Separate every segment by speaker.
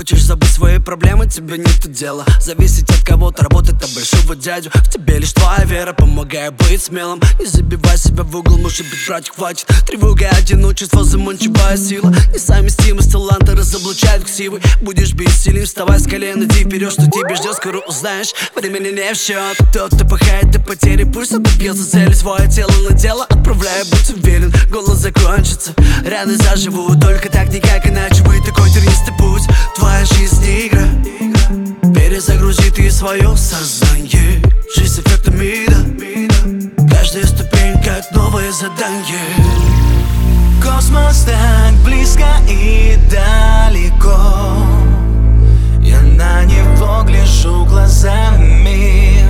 Speaker 1: Хочешь забыть свои проблемы, тебе нету дела. Зависеть от кого-то, работать от большого дядю. В тебе лишь твоя вера, помогай быть смелым. Не забивай себя в угол, может быть, брать хватит. Тревога, одиночество, заманчивая сила. Несовместимость таланта разоблачает ксивы. Будешь бессилен, вставай с колен, иди вперед. Что тебя ждет, скоро узнаешь, времени не в счет. Тот, кто пахает до потери, пусть добьется цели. Свое тело на дело отправляя, будь уверен, голос закончится. Раны заживут, только так, никак иначе. Вы такой тернистый путь, твоя жизнь игра. Перезагрузи ты свое сознание. Жизнь с эффектом мида. Каждая ступень как новое задание.
Speaker 2: Космос так близко и далеко. Я на него гляжу глазами.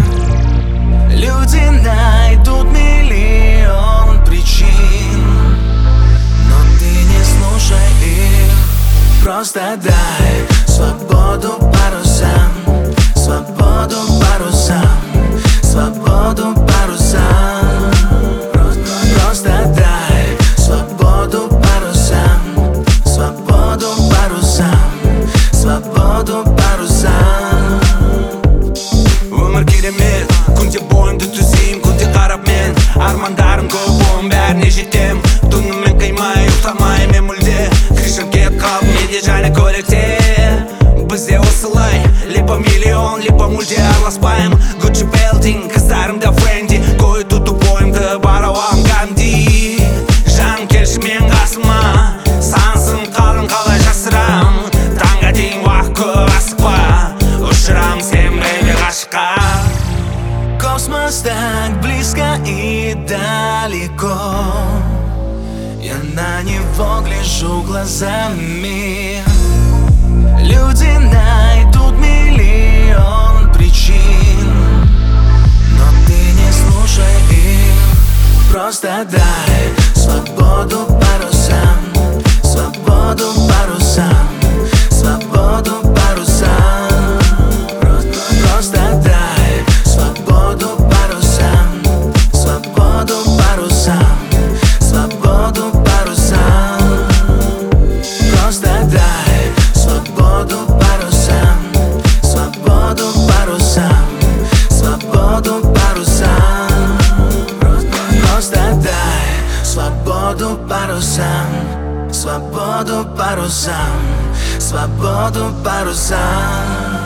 Speaker 2: Люди найдут миллион причин, но ты не слушай их. Просто дай свободу парусам, свободу парусам, свободу парусам. Просто дай свободу парусам, свободу парусам, свобоdu парусам.
Speaker 3: Өмір керемет, күнде бойымды түзеймін, күнде қарап мен армандарым көп, оның бәріне жетем. Түнімен қимай, ұйықтамай мен мүлде крышам кетіп қалдым неде және көлікте. Бізде осылай, либо миллион, либо мүлде араласпаймын. Gucci Belting, қыздарымда Френди, қой тұтып бойымды барауам Ганди. Жаным келші мен қасыма, сансың қалың қалай жасырам. Таңға дейін уақыт көп асықпа, ұшырам сен время ғашыққа.
Speaker 2: Космос так близко и далеко. Я на него гляжу глазами. Люди найдут миллион причин, но ты не слушай их. Просто дай свободу парусам, свободу парусам, свободу парусам. Просто дай свободу парусам, свободу парусам, свободу парусам. Просто дай свободу парусам, свободу парусам, свободу парусам. Просто дай свободу парусам, свободу парусам, свободу парусам.